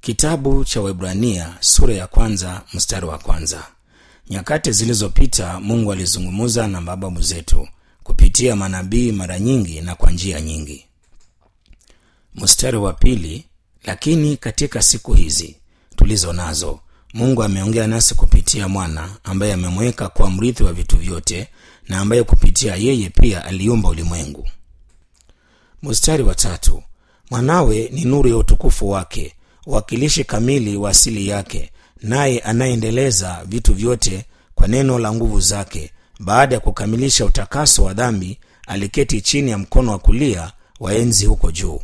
Kitabu cha Waebrania sura ya 1 mstari wa 1. Nyakati zilizopita Mungu alizungumza na mababu zetu kupitia manabii mara nyingi na kwa njia nyingi. Mstari wa 2, lakini katika siku hizi tulizo nazo Mungu ameongea nasi kupitia mwana ambaye amemweka kwa mrithi wa vitu vyote na ambaye kupitia yeye pia aliumba ulimwengu. Mstari wa 3, mwanawe ni nuru ya utukufu wake, wakilishi kamili wa asili yake, naye anaendeleza vitu vyote kwa neno la nguvu zake. Baada ya kukamilisha utakaso wa dhambi, aliketi chini ya mkono wa kulia wa enzi huko juu.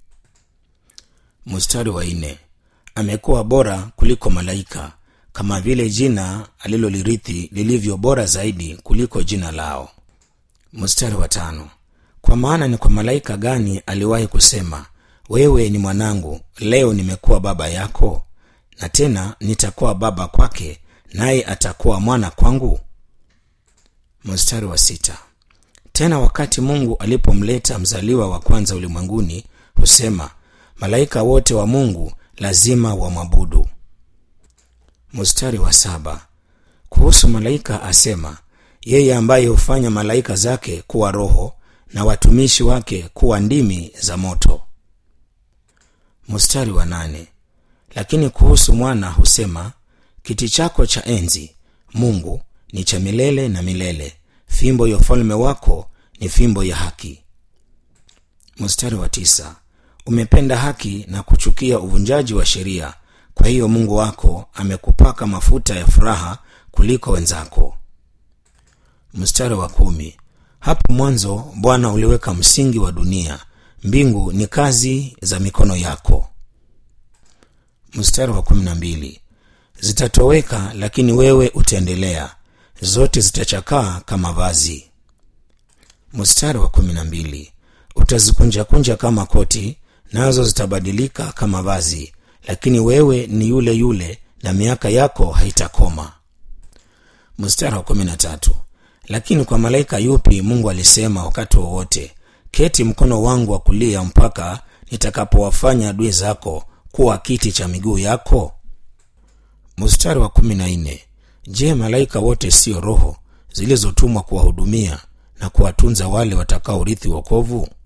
Mstari wa 4, amekuwa bora kuliko malaika, kama vile jina alilolirithi lilivyo bora zaidi kuliko jina lao. Mstari wa 5, kwa maana ni kwa malaika gani aliwahi kusema, wewe ni mwanangu, leo nimekuwa baba yako, na tena nitakuwa baba kwake, naye atakuwa mwana kwangu? Mstari wa 6, tena wakati Mungu alipomleta mzaliwa wa kwanza ulimwenguni, husema malaika wote wa Mungu lazima wamwabudu. Mstari wa 7, kuhusu malaika asema, yeye ambaye hufanya malaika zake kuwa roho na watumishi wake kuwa ndimi za moto. Mstari wa 8, lakini kuhusu mwana husema, kiti chako cha enzi, Mungu, ni cha milele na milele, fimbo ya ufalme wako ni fimbo ya haki. Mstari wa 9, umependa haki na kuchukia uvunjaji wa sheria, kwa hiyo Mungu wako amekupaka mafuta ya furaha kuliko wenzako. Mstari wa 10, hapo mwanzo Bwana uliweka msingi wa dunia, mbingu ni kazi za mikono yako. Mstari wa 12, zitatoweka lakini wewe utaendelea, zote zitachakaa kama vazi. Mstari wa 12, utazikunja kama koti, nazo zitabadilika kama vazi, lakini wewe ni yule yule na miaka yako haitakoma. Mstari wa 13, lakini kwa malaika yupi Mungu alisema wakati wowote, keti mkono wangu wa kulia mpaka nitakapowafanya adui zako kuwa kiti cha miguu yako? Mstari wa 14, je, malaika wote sio roho zilizotumwa kuwahudumia na kuwatunza wale watakao urithi wokovu?